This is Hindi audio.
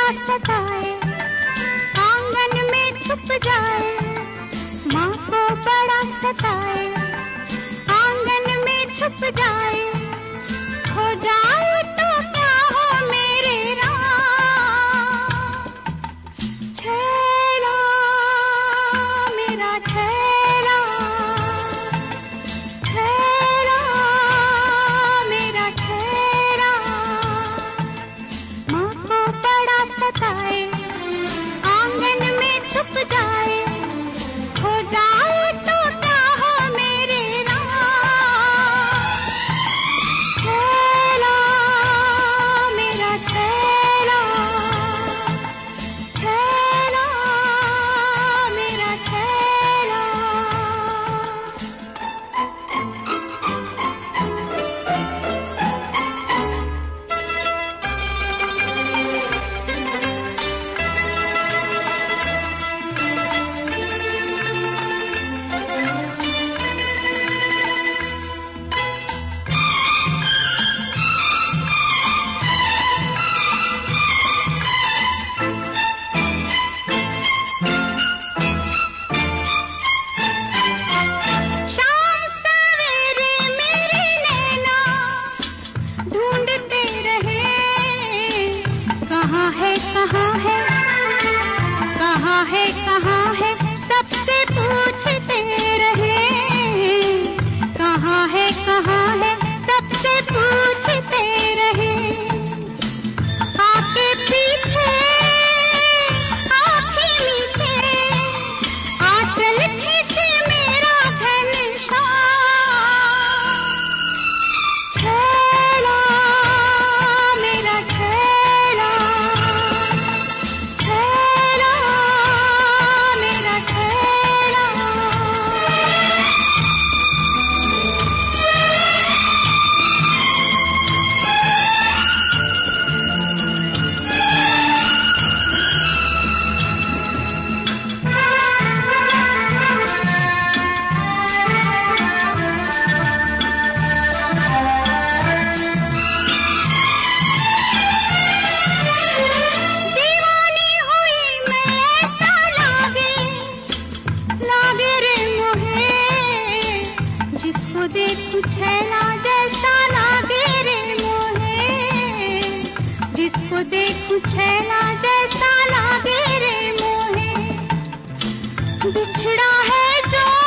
सताए, आंगन में छुप जाए, माँ को बड़ा सताए, आंगन में छुप जाए, हो जाए तो क्या हो मेरे राम। छैला मेरा छैला, छैला मेरा छैला, माँ को बड़ा सताए, आंगन में छुप जाए, हो जाए तो क्या हो मेरे राम। छैला मेरा छैला, छैला मेरा छैला। शाम सवेरे मेरे नैना ढूंढते रहे, कहाँ है कहाँ है, कहाँ है कहाँ है, सबसे पूछते रहे, कहाँ है कहाँ है, सबसे पूछते रहे। आके पीछे आँखें मीचे, आंचल खींचे मेरा घनश्याम। छैला मेरा छैला, छैला मेरा छैला। दीवानी हुई मैं ऐसा लागे, लागे रे मोहे, जिसको देखूं छैला जैसा लागे रे मोहे, जिसको देखूं छैला जैसा लागे रे मोहे। बिछड़ा है जो